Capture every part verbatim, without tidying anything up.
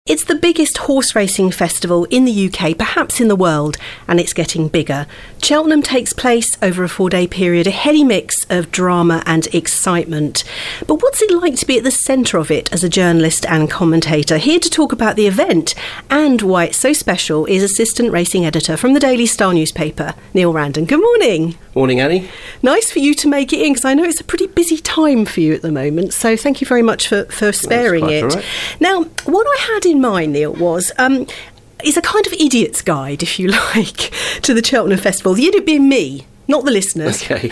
It's the biggest horse racing festival in the U K, perhaps in the world, and it's getting bigger. Cheltenham takes place over a four-day period, a heady mix of drama and excitement. But what's it like to be at the centre of it as a journalist and commentator? Here to talk about the event and why it's so special is assistant racing editor from the Daily Star newspaper, Neil Randon. Good morning. Morning, Annie. Nice for you to make it in, because I know it's a pretty busy time for you at the moment, so thank you very much for, for sparing it. Right. Now, what I had in mind, Neil, was um, is a kind of idiot's guide, if you like, to the Cheltenham Festival. The idiot being me, not the listeners. Okay.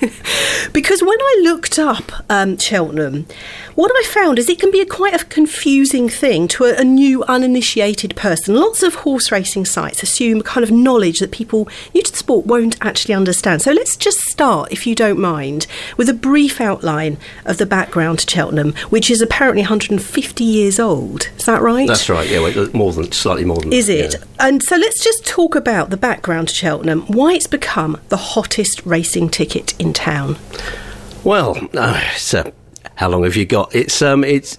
Because when I looked up um, Cheltenham, what I found is it can be a quite a confusing thing to a, a new, uninitiated person. Lots of horse racing sites assume kind of knowledge that people new to the sport won't actually understand. So let's just start, if you don't mind, with a brief outline of the background to Cheltenham, which is apparently one hundred fifty years old. Is that right? That's right, yeah, well, more than, slightly more than Is that. it? Yeah. And so let's just talk about the background to Cheltenham, why it's become the hottest racing ticket in town. Well, uh, it's, uh, how long have you got? It's um, it's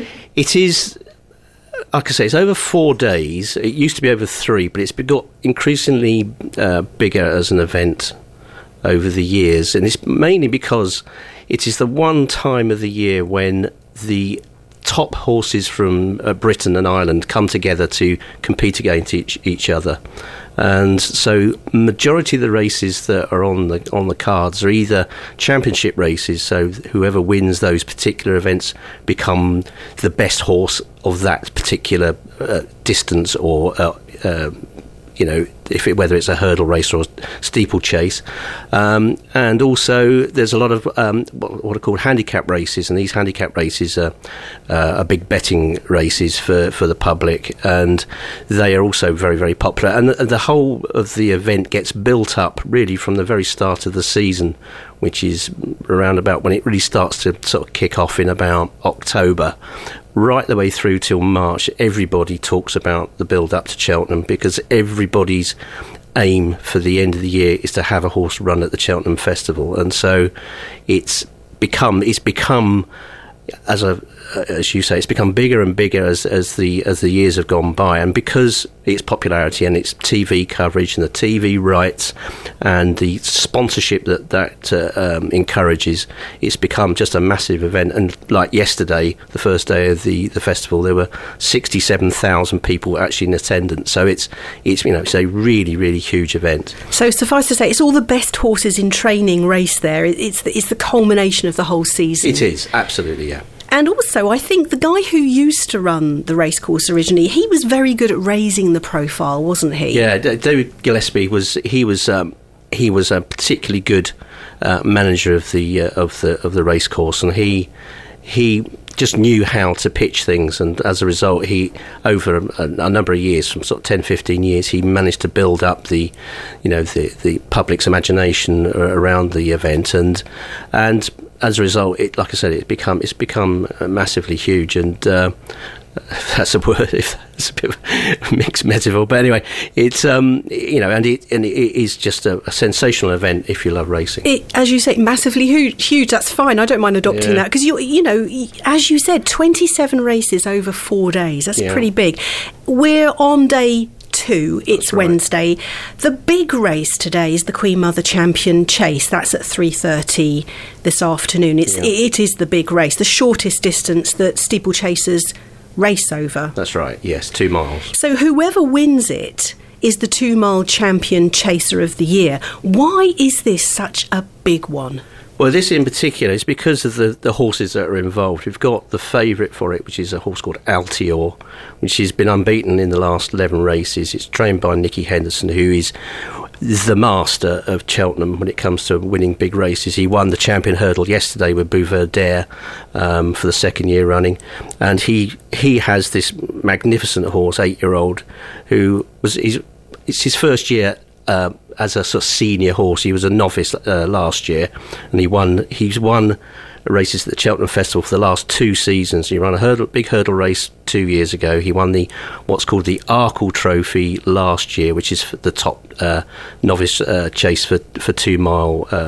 it is, like I say, it's over four days. It used to be over three, but it's got increasingly uh, bigger as an event over the years, and it's mainly because it is the one time of the year when the top horses from uh, Britain and Ireland come together to compete against each, each other. And so majority of the races that are on the on the cards are either championship races, so whoever wins those particular events become the best horse of that particular uh, distance, or uh, uh, you know, if it, whether it's a hurdle race or a steeplechase. Um, and also there's a lot of um, what are called handicap races, and these handicap races are, uh, are big betting races for, for the public, and they are also very, very popular. And the, the whole of the event gets built up really from the very start of the season, which is around about when it really starts to sort of kick off in about October. Right the way through till March, everybody talks about the build-up to Cheltenham, because everybody's aim for the end of the year is to have a horse run at the Cheltenham Festival. And so it's become it's become as a as you say, it's become bigger and bigger as as the as the years have gone by, and because its popularity and its T V coverage and the T V rights and the sponsorship that that uh, um, encourages, it's become just a massive event. And like yesterday, the first day of the, the festival, there were sixty-seven thousand people actually in attendance. So it's it's you know it's a really really huge event. So suffice to say, it's all the best horses in training race there. It's the, it's the culmination of the whole season. It is, absolutely, yeah. And also, I think the guy who used to run the racecourse originally, he was very good at raising the profile, wasn't he? Yeah, D- David Gillespie was. He was. Um, he was a particularly good uh, manager of the uh, of the of the racecourse, and he he just knew how to pitch things. And as a result, he over a, a number of years, from sort of ten, fifteen years, he managed to build up the, you know, the the public's imagination around the event, and and. As a result, it, like I said, it's become it's become massively huge, and uh, that's a word. If it's a bit of a mixed metaphor, but anyway, it's um you know, and it and it is just a, a sensational event if you love racing. It, as you say, massively huge. Huge. That's fine. I don't mind adopting yeah. that, because you you know, as you said, twenty-seven races over four days. That's yeah. pretty big. We're on day two. It's That's right. Wednesday. The big race today is the Queen Mother Champion Chase. That's at three thirty this afternoon. It's yeah. it is the big race, the shortest distance that steeplechasers race over. That's right. Yes, two miles. So whoever wins it is the two-mile champion chaser of the year. Why is this such a big one? Well, this in particular is because of the, the horses that are involved. We've got the favourite for it, which is a horse called Altior, which has been unbeaten in the last eleven races. It's trained by Nicky Henderson, who is the master of Cheltenham when it comes to winning big races. He won the champion hurdle yesterday with Bouverdere um, for the second year running, and he he has this magnificent horse, eight-year-old, who was he's, it's his first year Uh, as a sort of senior horse. He was a novice uh, last year, and he won. He's won races at the Cheltenham Festival for the last two seasons. He ran a hurdle, big hurdle race two years ago. He won the what's called the Arkle Trophy last year, which is the top uh, novice uh, chase for for two mile uh,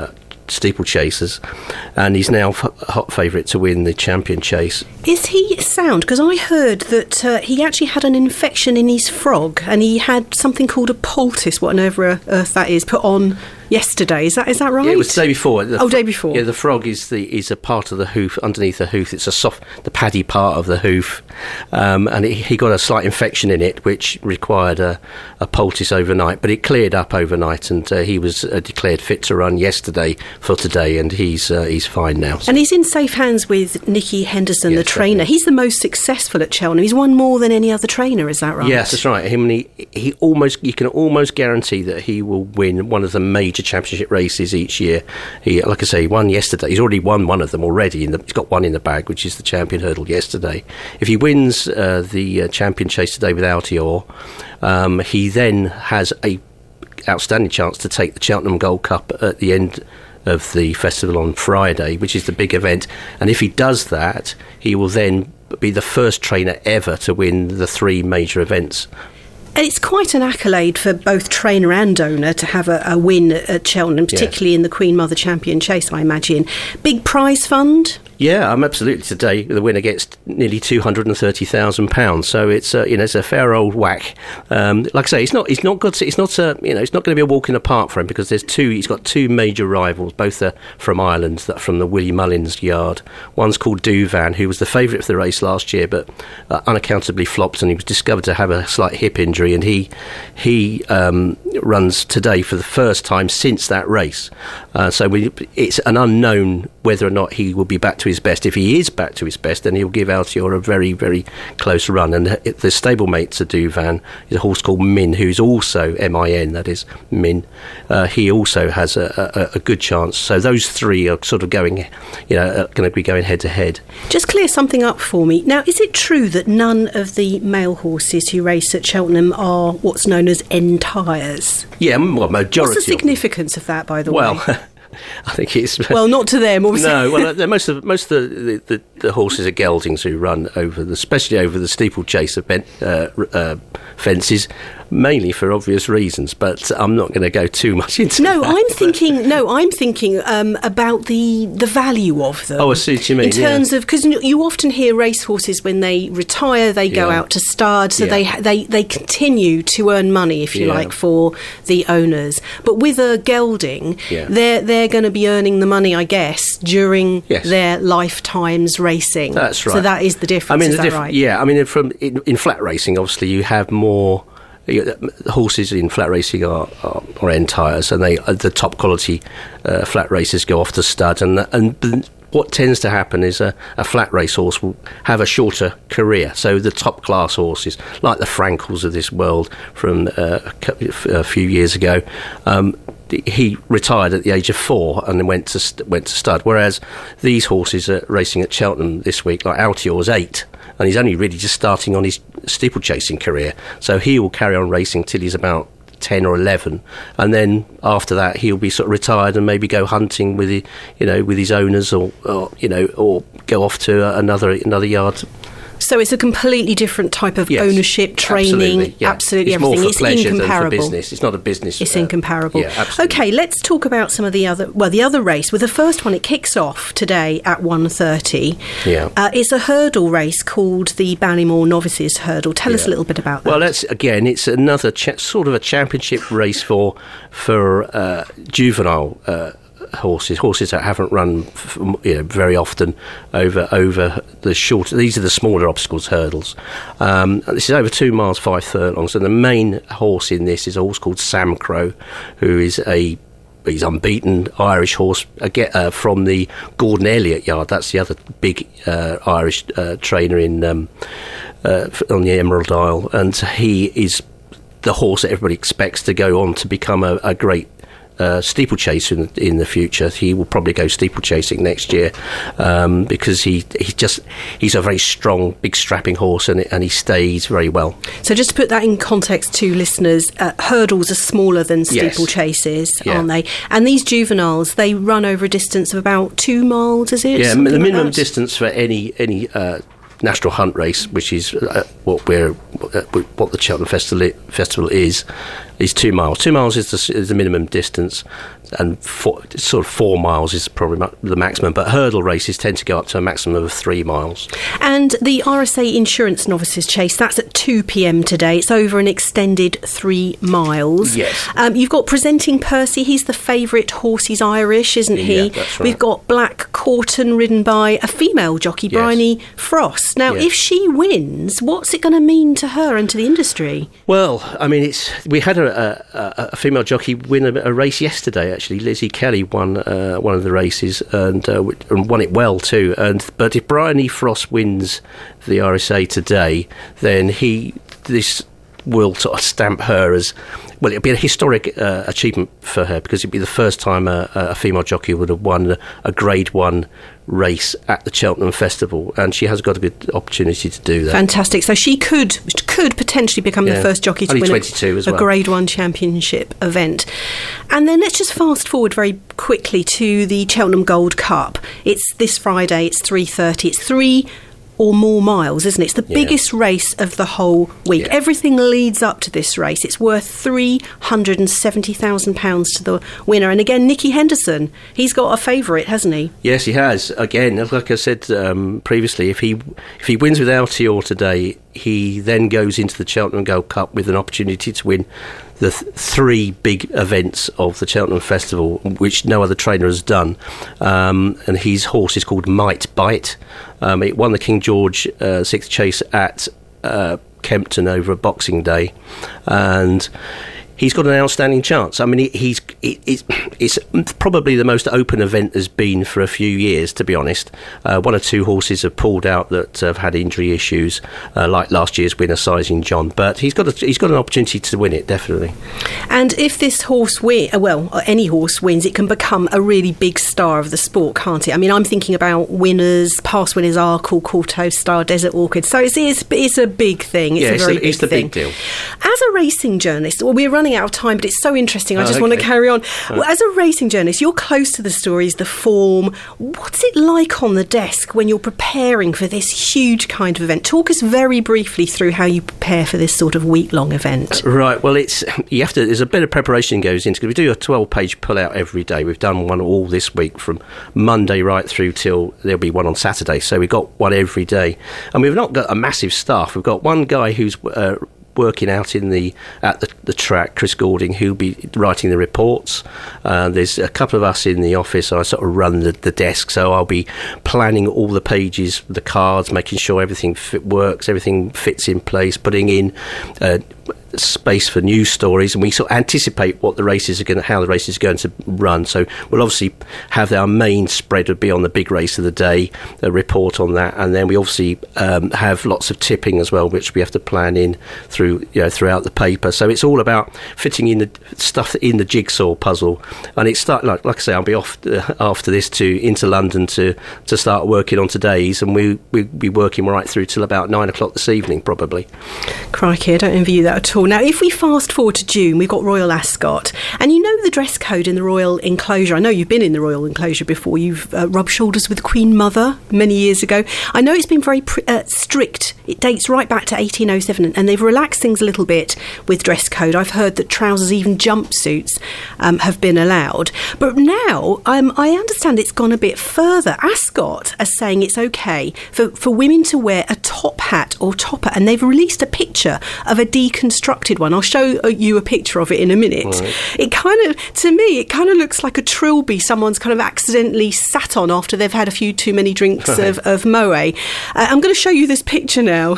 steeplechasers, and he's now f- hot favourite to win the Champion Chase. Is he sound? Because I heard that uh, he actually had an infection in his frog, and he had something called a poultice, whatever earth that is, put on yesterday. Is that is that right? Yeah, it was the day before. The oh, fro- day before. Yeah, the frog is the is a part of the hoof underneath the hoof. It's a soft, the paddy part of the hoof, um, and it, he got a slight infection in it, which required a, a poultice overnight. But it cleared up overnight, and uh, he was uh, declared fit to run yesterday for today, and he's uh, he's fine now. So. And he's in safe hands with Nicky Henderson, Yes, the trainer. definitely. He's the most successful at Cheltenham. He's won more than any other trainer. Is that right? Yes, that's right. Him, and he, he almost you can almost guarantee that he will win one of the major championship races each year. He, like I say, he won yesterday. He's already won one of them already. In the, he's got one in the bag, which is the Champion Hurdle yesterday. If he wins uh, the uh, Champion Chase today with Altior, um, he then has a outstanding chance to take the Cheltenham Gold Cup at the end of the festival on Friday, which is the big event. And if he does that, he will then be the first trainer ever to win the three major events. And it's quite an accolade for both trainer and owner to have a, a win at Cheltenham, particularly yes. in the Queen Mother Champion Chase, I imagine. Big prize fund? Yeah, I'm absolutely. Today, the winner gets nearly two hundred and thirty thousand pounds. So it's uh, you know it's a fair old whack. Um, like I say, it's not it's not good. To, it's not a, you know it's not going to be a walk in the park for him, because there's two. He's got two major rivals, both are from Ireland, that from the Willie Mullins yard. One's called Douvan, who was the favourite for the race last year, but uh, unaccountably flopped, and he was discovered to have a slight hip injury, and he he um, runs today for the first time since that race. Uh, so we, it's an unknown whether or not he will be back to his best. If he is back to his best, then he'll give Altior a very, very close run. And the, the stablemate to Douvan is a horse called Min, who's also M I N, that is Min. Uh, he also has a, a, a good chance. So those three are sort of going, you know, going to be going head to head. Just clear something up for me. Now, is it true that none of the male horses who race at Cheltenham are what's known as entires? Yeah, well, majority. What's the significance of, of that, by the well, way? Well, I think it's well, not to them, obviously. No, well, most of most of the, the, the horses are geldings who run over the, especially over the steeplechase event, uh, uh, fences, mainly for obvious reasons. But I'm not going to go too much into. No, that, I'm but. thinking. No, I'm thinking um, about the the value of them. Oh, I see what you mean. In terms yeah. of, because you often hear racehorses when they retire, they go yeah. out to stud, so yeah. they they they continue to earn money, if you yeah. like, for the owners. But with a gelding, yeah. they're they're going to be earning the money, I guess, during yes. their lifetimes racing. That's right. So that is the difference. I mean, is the that diff- right? Yeah, I mean, from in, in flat racing, obviously, you have more. You, horses in flat racing are, are, are entires, and they the top quality uh, flat races go off to stud, and and what tends to happen is a, a flat race horse will have a shorter career. So the top class horses, like the Frankels of this world from uh, a few years ago, um, he retired at the age of four and then went to st- went to stud. Whereas these horses are racing at Cheltenham this week, like Altior was eight, and he's only really just starting on his steeplechasing career. So he will carry on racing till he's about ten or eleven, and then after that he'll be sort of retired and maybe go hunting with the, you know, with his owners, or, or you know, or go off to another another yard. So it's a completely different type of yes, ownership, training, absolutely, yeah. absolutely it's everything. More for it's pleasure incomparable. Than for business. It's not a business. It's uh, incomparable. Yeah, absolutely. Okay, let's talk about some of the other. Well, the other race. Well, the first one, it kicks off today at one thirty. Yeah, uh, it's a hurdle race called the Ballymore Novices Hurdle. Tell yeah. us a little bit about that. Well, that's again, it's another cha- sort of a championship race for for uh, juvenile. Uh, horses horses that haven't run f- you know, very often over over the short. These are the smaller obstacles hurdles. Um, this is over two miles five furlongs, and the main horse in this is a horse called Sam Crow, who is a he's unbeaten Irish horse again, uh, from the Gordon Elliott yard. That's the other big uh, Irish uh, trainer in um, uh, on the Emerald Isle, and he is the horse that everybody expects to go on to become a, a great Uh, steeplechaser in the, in the future. He will probably go steeplechasing next year um, because he he just he's a very strong, big strapping horse, and and he stays very well. So just to put that in context to listeners, uh, hurdles are smaller than steeplechases, yes. yeah. aren't they? And these juveniles, they run over a distance of about two miles, is it? Yeah, Something the minimum like distance for any any uh, national hunt race, which is uh, what we're uh, what the Cheltenham Festival festival is. It's two miles. Two miles is the, is the minimum distance, and four, sort of four miles is probably ma- the maximum. But hurdle races tend to go up to a maximum of three miles. And the R S A Insurance Novices Chase, that's at two p.m. today. It's over an extended three miles. Yes. Um, you've got Presenting Percy. He's the favourite horse. He's Irish, isn't he? Yeah, that's right. We've got Black Corton, ridden by a female jockey, Yes. Bryony Frost. Now, Yes. if she wins, what's it going to mean to her and to the industry? Well, I mean, it's we had a, a, a female jockey win a, a race yesterday. Actually, Lizzie Kelly won uh, one of the races and, uh, and won it well too. And but if Bryony Frost wins the R S A today, then he this will sort of stamp her as, well, it'll be a historic uh, achievement for her, because it'd be the first time a, a female jockey would have won a, a Grade One race at the Cheltenham Festival, and she has got a good opportunity to do that. Fantastic. So she could could potentially become Yeah. the first jockey to Only win twenty-two a, as a well. Grade One championship event. And then let's just fast forward very quickly to the Cheltenham Gold Cup. It's this Friday. It's three thirty. It's three or more miles, isn't it? It's the Yeah. biggest race of the whole week. Yeah. Everything leads up to this race. It's worth three hundred seventy thousand pounds to the winner. And again, Nicky Henderson, he's got a favourite, hasn't he? Yes, he has. Again, like I said um, previously, if he if he wins with Altior today, he then goes into the Cheltenham Gold Cup with an opportunity to win the th- three big events of the Cheltenham Festival, which no other trainer has done. Um, and his horse is called Might Bite. Um, it won the King George uh, Sixth Chase at uh, Kempton over a Boxing Day, and he's got an outstanding chance. I mean, he, he's it, it's, it's probably the most open event has been for a few years, to be honest. Uh, one or two horses have pulled out that have had injury issues, uh, like last year's winner, Sizing John. But he's got a, he's got an opportunity to win it, definitely. And if this horse win, well, any horse wins, it can become a really big star of the sport, can't it? I mean, I'm thinking about winners, past winners, Arkle, Courtauld Star, Desert Orchid. So it's it's, it's a big thing. It's yeah, a it's, very a, big it's the thing. big deal. As a racing journalist, well, we're running out of time, but it's so interesting. I Oh, just okay. want to carry on. Right. Well, as a racing journalist, you're close to the stories, the form. What's it like on the desk when you're preparing for this huge kind of event? Talk us very briefly through how you prepare for this sort of week-long event. Right, well, it's you have to. There's a bit of preparation goes into, because we do a twelve-page pull-out every day. We've done one all this week from Monday right through till there'll be one on Saturday. So we've got one every day, and we've not got a massive staff. We've got one guy who's uh, working out in the at the, the track, Chris Goulding, who'll be writing the reports. Uh, there's a couple of us in the office. I sort of run the, the desk, so I'll be planning all the pages, the cards, making sure everything fit, works, everything fits in place, putting in uh, space for news stories, and we sort of anticipate what the races are going to, how the races are going to run. So we'll obviously have our main spread would be on the big race of the day, a report on that, and then we obviously um, have lots of tipping as well, which we have to plan in through, you know, throughout the paper. So it's all about fitting in the stuff in the jigsaw puzzle, and it's start like, like I say, I'll be off uh, after this to into London to to start working on today's, and we we'll be working right through till about nine o'clock this evening, probably. Crikey, I don't envy you that at all. Now, if we fast forward to June, we've got Royal Ascot, and you know the dress code in the Royal Enclosure. I know you've been in the Royal Enclosure before. You've uh, rubbed shoulders with Queen Mother many years ago. I know it's been very pr- uh, strict. It dates right back to eighteen oh seven, and they've relaxed things a little bit with dress code. I've heard that trousers, even jumpsuits, um, have been allowed. But now, um, I understand it's gone a bit further. Ascot are saying it's okay for, for women to wear a top hat or topper, and they've released a picture of a deconstructed one. I'll show you a picture of it in a minute. Right. It kind of, to me, it kind of looks like a trilby someone's kind of accidentally sat on after they've had a few too many drinks right. of, of Moët. Uh, I'm going to show you this picture now.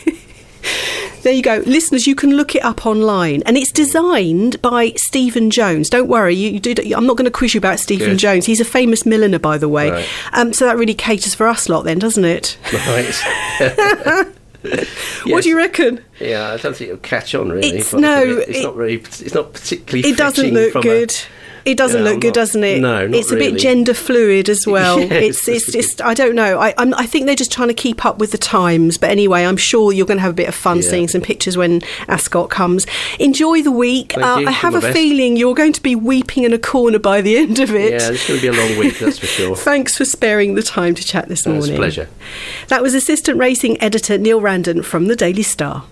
There you go. Listeners, you can look it up online. And it's designed by Stephen Jones. Don't worry, you, you did, I'm not going to quiz you about Stephen Good. Jones. He's a famous milliner, by the way. Right. Um, so that really caters for us lot then, doesn't it? Right. Yes. What do you reckon? Yeah, I don't think it'll catch on really. It's no, it, it's it, not really. It's not particularly. It doesn't look good. A, It doesn't yeah, look I'm good, not, doesn't it? No, not It's a really. bit gender fluid as well. Yes. It's it's just, I don't know. I I'm, I think they're just trying to keep up with the times. But anyway, I'm sure you're going to have a bit of fun yeah. seeing some pictures when Ascot comes. Enjoy the week. Uh, I have a best. feeling you're going to be weeping in a corner by the end of it. Yeah, it's going to be a long week, that's for sure. Thanks for sparing the time to chat this no, morning. It's a pleasure. That was Assistant Racing Editor Neil Randon from the Daily Star.